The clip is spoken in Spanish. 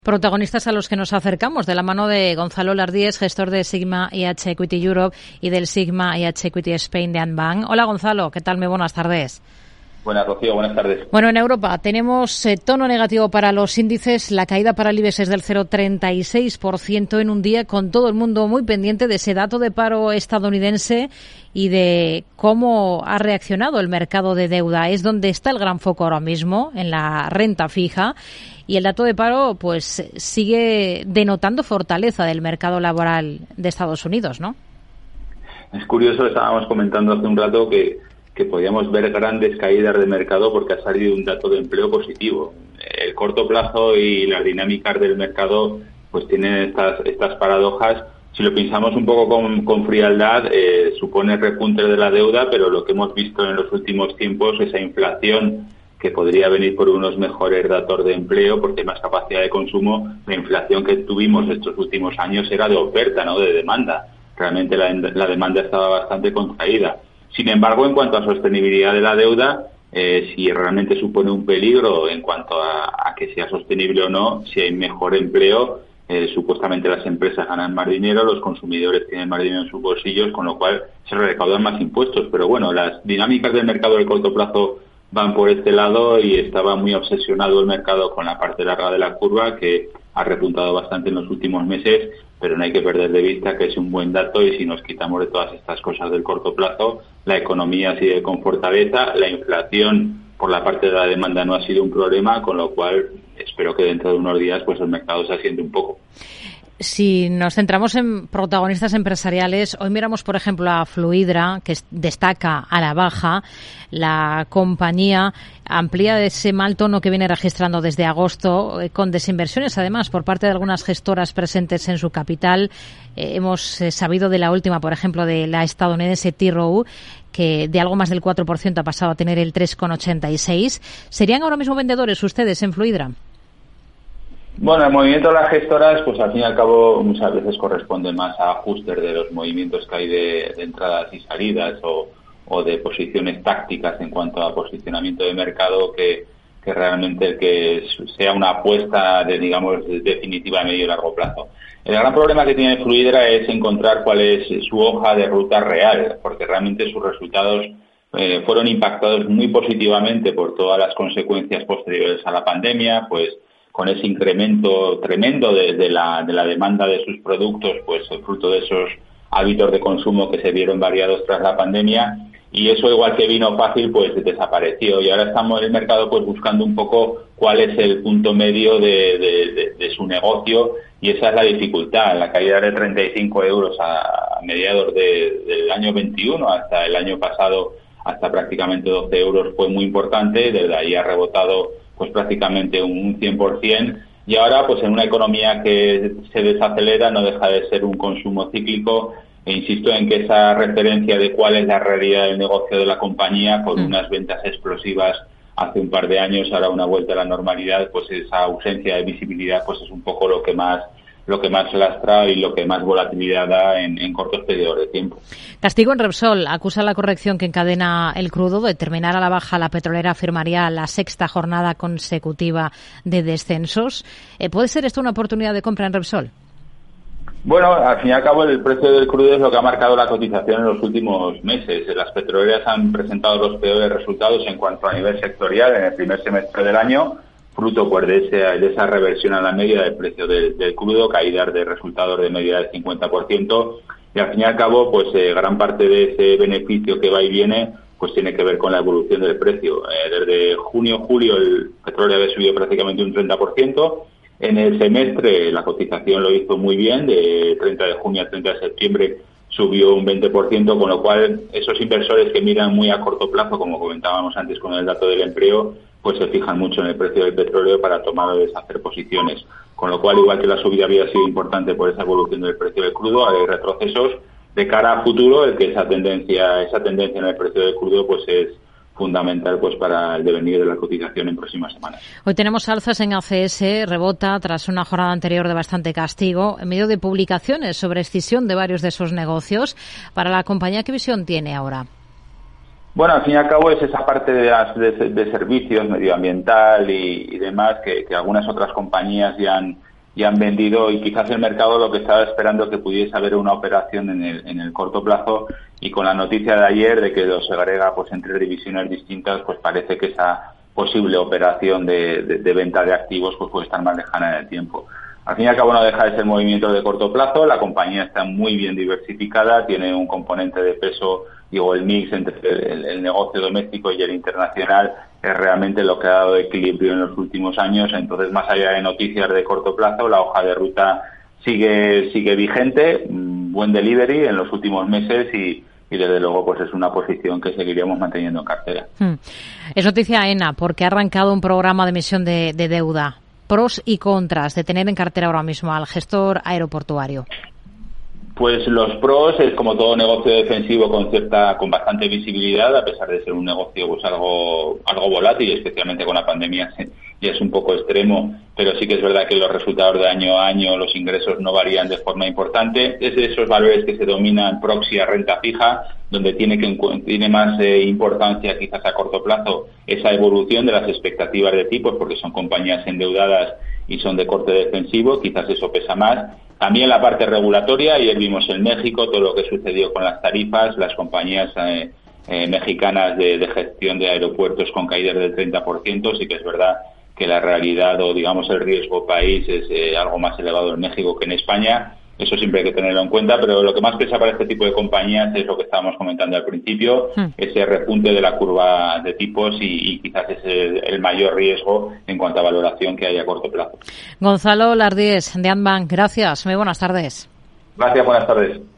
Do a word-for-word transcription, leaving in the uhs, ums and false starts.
Protagonistas a los que nos acercamos de la mano de Gonzalo Lardíez, gestor de Sigma I H Equity Europe y del Sigma I H Equity Spain de Anbank. Hola Gonzalo, ¿qué tal? Muy buenas tardes. Buenas, Rocío, buenas tardes. Bueno, en Europa tenemos eh, tono negativo para los índices. La caída para el IBEX es del cero coma treinta y seis por ciento en un día, con todo el mundo muy pendiente de ese dato de paro estadounidense y de cómo ha reaccionado el mercado de deuda. Es donde está el gran foco ahora mismo, en la renta fija. Y el dato de paro pues sigue denotando fortaleza del mercado laboral de Estados Unidos, ¿no? Es curioso, estábamos comentando hace un rato que que podíamos ver grandes caídas de mercado porque ha salido un dato de empleo positivo. El corto plazo y las dinámicas del mercado pues tienen estas estas paradojas. Si lo pensamos un poco con, con frialdad, eh, supone repunte de la deuda, pero lo que hemos visto en los últimos tiempos, esa inflación que podría venir por unos mejores datos de empleo porque hay más capacidad de consumo, la inflación que tuvimos estos últimos años era de oferta, no de demanda. Realmente la, la demanda estaba bastante contraída. Sin embargo, en cuanto a sostenibilidad de la deuda, eh, si realmente supone un peligro en cuanto a, a que sea sostenible o no, si hay mejor empleo, eh, supuestamente las empresas ganan más dinero, los consumidores tienen más dinero en sus bolsillos, con lo cual se recaudan más impuestos. Pero bueno, las dinámicas del mercado de corto plazo van por este lado y estaba muy obsesionado el mercado con la parte larga de la curva, que ha repuntado bastante en los últimos meses, pero no hay que perder de vista que es un buen dato y si nos quitamos de todas estas cosas del corto plazo, la economía sigue con fortaleza, la inflación por la parte de la demanda no ha sido un problema, con lo cual espero que dentro de unos días pues el mercado se asiente un poco. Si nos centramos en protagonistas empresariales, hoy miramos, por ejemplo, a Fluidra, que destaca a la baja. La compañía amplía ese mal tono que viene registrando desde agosto, eh, con desinversiones, además, por parte de algunas gestoras presentes en su capital. Eh, hemos eh, sabido de la última, por ejemplo, de la estadounidense T. Rowe, que de algo más del cuatro por ciento ha pasado a tener el tres coma ochenta y seis por ciento. ¿Serían ahora mismo vendedores ustedes en Fluidra? Bueno, el movimiento de las gestoras, pues al fin y al cabo muchas veces corresponde más a ajustes de los movimientos que hay de, de entradas y salidas o, o de posiciones tácticas en cuanto a posicionamiento de mercado que, que realmente el que sea una apuesta de, digamos, definitiva a medio y largo plazo. El gran problema que tiene Fluidra es encontrar cuál es su hoja de ruta real, porque realmente sus resultados eh, fueron impactados muy positivamente por todas las consecuencias posteriores a la pandemia, pues con ese incremento tremendo de, de, la, de la demanda de sus productos, pues fruto de esos hábitos de consumo que se vieron variados tras la pandemia, y eso, igual que vino fácil, pues desapareció. Y ahora estamos en el mercado pues buscando un poco cuál es el punto medio de, de, de, de su negocio, y esa es la dificultad. La caída de treinta y cinco euros a, a mediados de, del año veintiuno hasta el año pasado, hasta prácticamente doce euros, fue muy importante. Desde ahí ha rebotado pues prácticamente un cien por ciento, y ahora pues en una economía que se desacelera no deja de ser un consumo cíclico, e insisto en que esa referencia de cuál es la realidad del negocio de la compañía, con mm. unas ventas explosivas hace un par de años, ahora una vuelta a la normalidad, pues esa ausencia de visibilidad pues es un poco lo que más lo que más lastra y lo que más volatilidad da en, en cortos periodos de tiempo. Castigo en Repsol. Acusa la corrección que encadena el crudo. De terminar a la baja, la petrolera firmaría la sexta jornada consecutiva de descensos. Eh, ¿Puede ser esto una oportunidad de compra en Repsol? Bueno, al fin y al cabo el precio del crudo es lo que ha marcado la cotización en los últimos meses. Las petroleras han presentado los peores resultados en cuanto a nivel sectorial en el primer semestre del año, fruto pues de, ese, de esa reversión a la media del precio del, del crudo, caídas de resultados de media del cincuenta por ciento, y al fin y al cabo pues eh, gran parte de ese beneficio que va y viene pues tiene que ver con la evolución del precio. Eh, desde junio julio el petróleo había subido prácticamente un treinta por ciento. En el semestre la cotización lo hizo muy bien, de treinta de junio a treinta de septiembre subió un veinte por ciento, con lo cual esos inversores que miran muy a corto plazo, como comentábamos antes con el dato del empleo, pues se fijan mucho en el precio del petróleo para tomar o deshacer posiciones. Con lo cual, igual que la subida había sido importante por esa evolución del precio del crudo, hay retrocesos. De cara a futuro, el que esa tendencia, esa tendencia en el precio del crudo pues es fundamental pues para el devenir de la cotización en próximas semanas. Hoy tenemos alzas en A C S, rebota tras una jornada anterior de bastante castigo, en medio de publicaciones sobre escisión de varios de esos negocios. Para la compañía, ¿qué visión tiene ahora? Bueno, al fin y al cabo es esa parte de, las, de, de servicios medioambiental y, y demás que, que algunas otras compañías ya han, y han vendido, y quizás el mercado lo que estaba esperando que pudiese haber una operación en el, en el corto plazo, y con la noticia de ayer de que lo segrega pues entre divisiones distintas, pues parece que esa posible operación de, de, de venta de activos pues puede estar más lejana en el tiempo. Al fin y al cabo no deja de ser movimiento de corto plazo, la compañía está muy bien diversificada, tiene un componente de peso, digo, el mix entre el, el negocio doméstico y el internacional es realmente lo que ha dado equilibrio en los últimos años. Entonces, más allá de noticias de corto plazo, la hoja de ruta sigue sigue vigente, buen delivery en los últimos meses y, y desde luego pues es una posición que seguiríamos manteniendo en cartera. Hmm. Es noticia AENA porque ha arrancado un programa de emisión de, de deuda. Pros y contras de tener en cartera ahora mismo al gestor aeroportuario. Pues los pros es como todo negocio defensivo con cierta, con bastante visibilidad, a pesar de ser un negocio pues algo, algo volátil, especialmente con la pandemia ya es un poco extremo, pero sí que es verdad que los resultados de año a año, los ingresos no varían de forma importante. Es de esos valores que se dominan proxy a renta fija, donde tiene que tiene más eh, importancia quizás a corto plazo esa evolución de las expectativas de tipos, porque son compañías endeudadas y son de corte defensivo, quizás eso pesa más. También la parte regulatoria, ayer vimos en México todo lo que sucedió con las tarifas, las compañías eh, eh, mexicanas de, de gestión de aeropuertos con caídas del treinta por ciento, sí que es verdad que la realidad o digamos el riesgo país es eh, algo más elevado en México que en España. Eso siempre hay que tenerlo en cuenta, pero lo que más pesa para este tipo de compañías es lo que estábamos comentando al principio, mm. ese repunte de la curva de tipos y, y quizás es el, el mayor riesgo en cuanto a valoración que hay a corto plazo. Gonzalo Lardíez, de Andbank, gracias. Muy buenas tardes. Gracias, buenas tardes.